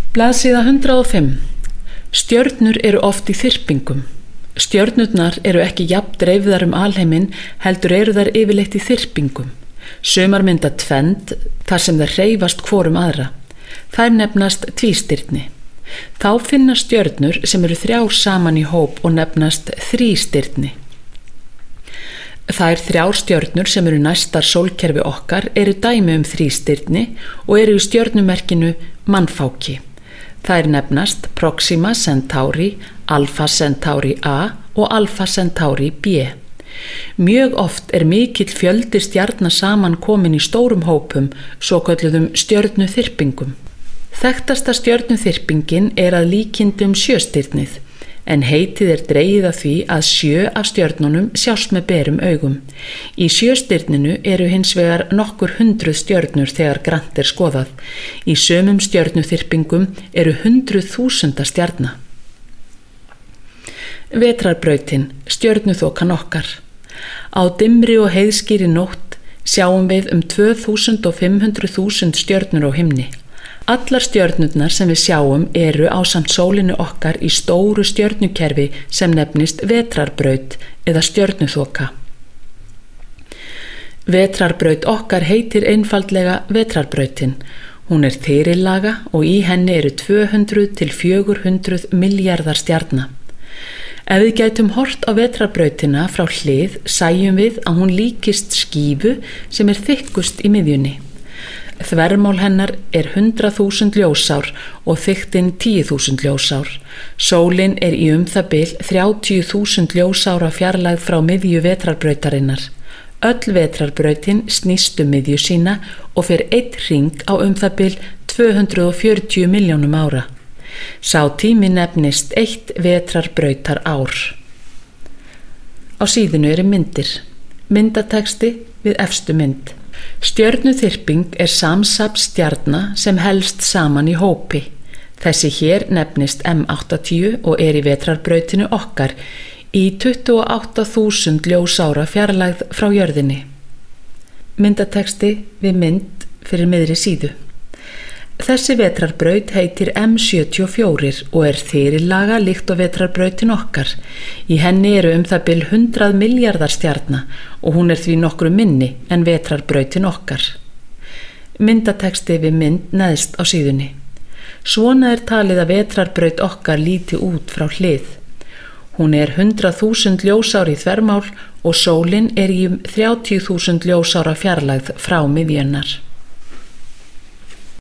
Blaðsíða 105. Stjörnur eru oft í þyrpingum. Stjörnurnar eru ekki jafn dreifðar alheiminn, heldur eru þær yfirleitt í þyrpingum. Sumar mynda tvend þar sem þær hreyfast hvor aðra. Þær nefnast tvístirni. Þá finnast stjörnur sem eru 3 saman í hóp og nefnast þrístirni. Þær 3 stjörnur sem eru næstar sólkerfi okkar eru dæmi þrístirni og eru í stjörnumerkinu mannfáki. Þær nefnast Proxima Centauri, Alpha Centauri A og Alpha Centauri B. Mjög oft mikill fjöldi stjarna saman komin í stórum hópum, svokölluðum stjörnuþyrpingum. Þekktasta stjörnuþyrpingin að líkindum sjöstirnið, en heitið dregið af því að 7 af stjörnunum sjást með berum augum. Í sjöstirninu eru hins vegar nokkur 100 stjörnur þegar grannt skoðað. Í sumum stjörnuþyrpingum eru 100.000 stjarna. Vetrarbrautin, stjörnuþokan okkar. Á dimmri og heiðskýrri nótt sjáum við 2500.000 stjörnur á himni. Allar stjörnurnar sem við sjáum eru ásamt sólinu okkar í stóru stjörnukerfi sem nefnist vetrarbraut eða stjörnuþoka. Vetrarbraut okkar heitir einfaldlega vetrarbrautin. Hún þyrillaga og í henni eru 200 til 400 milljarðar stjarna. Ef við gætum hort á vetrarbrautina frá hlið, sæjum við að hún líkist skífu sem þykkust í miðjunni. Þvermál hennar 100.000 ljósár og þykktin 10.000 ljósár. Sólin í það bil 30.000 ljósára fjarlægð frá miðju vetrarbrautarinnar. Öll vetrarbrautin snýst miðju sína og fer einn hring á það bil 240 milljónum ára. Sá tími nefnist 1 vetrarbrautar ár. Á síðunu myndir. Myndatexti við efstu mynd. Stjörnuþyrping samsafn stjarna sem helst saman í hópi. Þessi hér nefnist M80 og í vetrarbrautinu okkar í 28.000 ljósára fjarlægð frá jörðinni. Myndatexti við mynd fyrir miðri síðu. Þessi vetrarbraut heitir M74 og þyrillaga líkt og vetrarbrautin okkar. Í henni eru það bil 100 milljarðar stjarna og hún því nokkru minni en vetrarbrautin okkar. Myndatexti við mynd neðst á síðunni. Svona talið að vetrarbraut okkar líti út frá hlið. Hún 100.000 ljósár í þvermál og sólin í 30.000 ljósára fjarlægð frá miðjunnar.